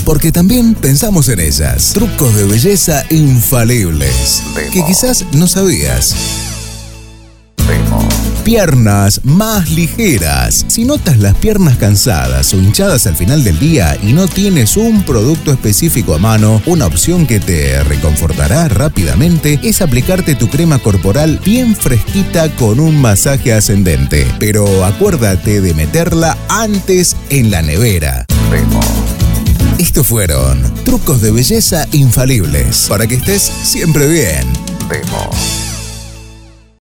porque también pensamos en ellas. Trucos de belleza infalibles que quizás no sabías. Piernas más ligeras. Si notas las piernas cansadas o hinchadas al final del día y no tienes un producto específico a mano, una opción que te reconfortará rápidamente es aplicarte tu crema corporal bien fresquita con un masaje ascendente. Pero acuérdate de meterla antes en la nevera. Estos fueron trucos de belleza infalibles para que estés siempre bien.